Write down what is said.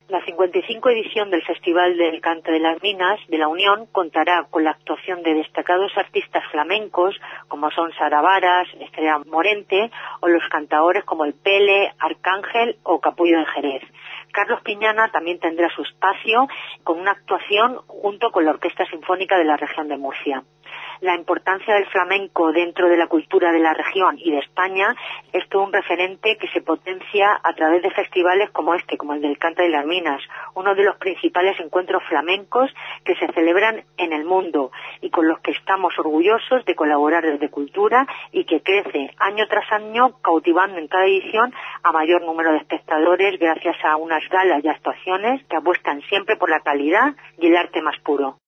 La 55 edición del Festival del Canto de las Minas de la Unión contará con la actuación de destacados artistas flamencos como son Sara Varas, Estrella Morente o los cantaores como el Pele, Arcángel o Capullo de Jerez. Carlos Piñana también tendrá su espacio con una actuación junto con la Orquesta Sinfónica de la Región de Murcia. La importancia del flamenco dentro de la cultura de la región y de España es todo un referente que se potencia a través de festivales como este, como el del Canto de las Minas, uno de los principales encuentros flamencos que se celebran en el mundo y con los que estamos orgullosos de colaborar desde Cultura y que crece año tras año, cautivando en cada edición a mayor número de espectadores gracias a unas galas y actuaciones que apuestan siempre por la calidad y el arte más puro.